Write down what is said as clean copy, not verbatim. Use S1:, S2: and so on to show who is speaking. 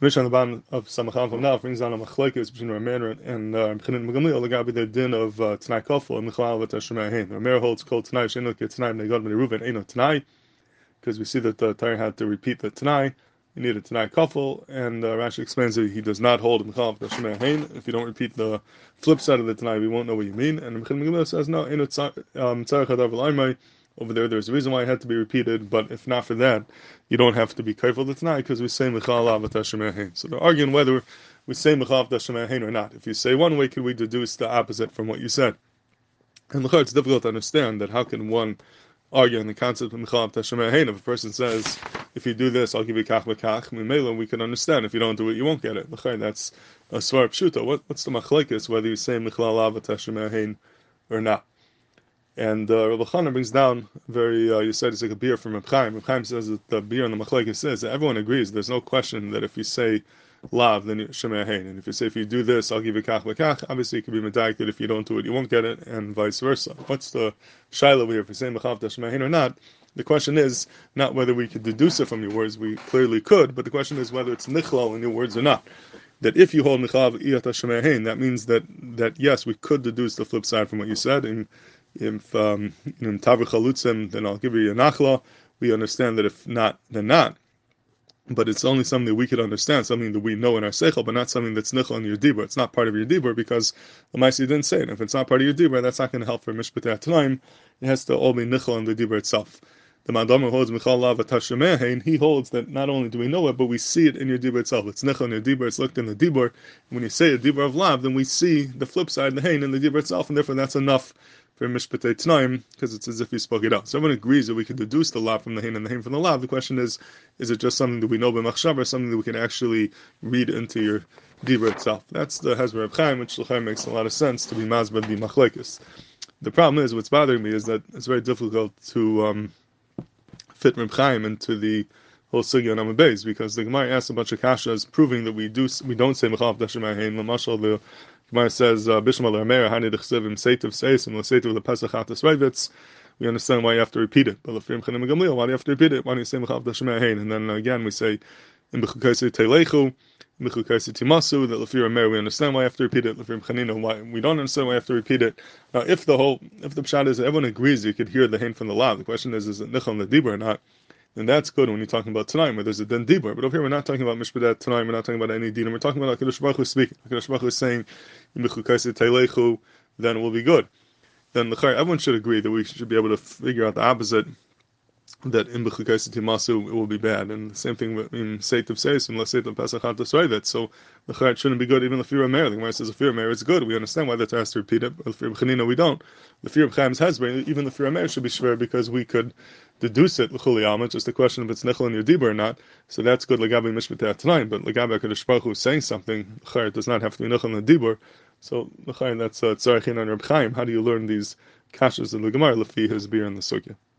S1: Mishnah on the bottom of Samachan from now brings down a machlekes between Rameir and B'chinan Megamliel. Legabi the din of Tanai Kofel and Michalal v'Tashemei Hein. Rameir holds called Tanai Sheinu Tanai Negod Bnei Reuven Eino Tanai, because we see that the Torah had to repeat the Tanai. You need a Tanai Kofel, and Rashi explains that he does not hold Michalal v'Tashemei Hein. If you don't repeat the flip side of the Tanai, we won't know what you mean. And B'chinan Megamliel says no, Eino Tzarech Hadav L'Aimai. Over there's a reason why it had to be repeated, but if not for that, you don't have to be careful the Tanai, because we say Mechalav v'Tashemei Hein. So they're arguing whether we say Mechalav v'Tashemei Hein or not. If you say one way, could we deduce the opposite from what you said? And it's difficult to understand that how can one argue on the concept of Mechalav v'Tashemei Hein. If a person says, if you do this, I'll give you kach v'kach, Mimela, we can understand. If you don't do it, you won't get it. That's a svar pshuta. What's the machlekes, whether you say Mechalav v'Tashemei Hein or not? And Rabbi Chana brings down you said it's like a beer from Reb Chaim. Reb Chaim says that the beer on the machlekes says that everyone agrees. There's no question that if you say lav, then you shemei hein. And if you say if you do this, I'll give you kach v'kach. Obviously, it could be medayik that if you don't do it, you won't get it, and vice versa. What's the shaila here? If you say mechav shemei hein or not? The question is not whether we could deduce it from your words. We clearly could, but the question is whether it's nichlal in your words or not. That if you hold mechav iyat shemei hein, that means that yes, we could deduce the flip side from what you said. And if Taver Chalutzim, then I'll give you a nachla. We understand that if not, then not. But it's only something that we could understand, something that we know in our seichel, but not something that's nichel in your dibur. It's not part of your dibur because the Maisi didn't say it. If it's not part of your dibur, that's not going to help for Mishpatei HaTanaim. It has to all be nichel in the dibur itself. The Mandamer holds Michal Lav v'Tashemei Hein. He holds that not only do we know it, but we see it in your dibur itself. It's nichel in your dibur. It's looked in the dibur. And when you say a dibur of Lav, then we see the flip side, the Hein, in the dibur itself, and therefore that's enough for Mishpatei Tanaim, because it's as if you spoke it out. So everyone agrees that we can deduce the Lav from the Hein and the Hein from the Lav. The question is it just something that we know by Machshav, or something that we can actually read into your dibur itself? That's the Hezbollah Reb Chaim, which makes a lot of sense to be mazbah the machlekes. The problem is, what's bothering me is that it's very difficult to fit Reb Chaim into the whole sugya on Amud Beis, because the Gemara asks a bunch of kashas proving that we don't say Mechalav v'Tashemei Hein. L'mashal, the Gemara says Bishma l'Rameir Hani d'chsivim seitiv seisim l'seitiv l'pesach atas revitz. We understand why you have to repeat it. But l'frim B'chinan Megamliel, why do you have to repeat it? Why do you say Mechalav v'Tashemei Hein? And then again we say in B'chukaisi Teilechu, in B'chukaisi Timasu, that l'frim Rameir we understand why you have to repeat it. L'frim Chanina, why we don't understand why you have to repeat it. Now, if the pshat is that everyone agrees you could hear the Hein from the Lav, the question is it nichel in the dibur or not? Then that's good when you're talking about Tanaim, where there's a din dibur. But over here, we're not talking about Mishpadat Tanaim, we're not talking about any din, we're talking about HaKadosh Baruch Hu speaking. HaKadosh Baruch Hu is saying, then it will be good. Then everyone should agree that we should be able to figure out the opposite, that in B'chukaisi Timasu it will be bad. And the same thing in Seitiv Seisim, let's say the Pesach Hatas Revit. So it shouldn't be good even the Fear of Meir. The Gemara says the Fear of Meir is good. We understand why that's asked to repeat it. But the Fear of Chanina we don't. The Fear of Chaim's Hezbollah, even the Fear of Meir should be shver, because we could deduce it l'chuli alma. Just a question if it's nichel in your dibur or not. So that's good l'gabi Mishpatei HaTanaim. But l'gabi HaKadosh Baruch Hu saying something, it does not have to be nichel in the dibur. So that's tzarichin on Reb Chaim. How do you learn these kashas in the Gemara lefi his beer in the sugya?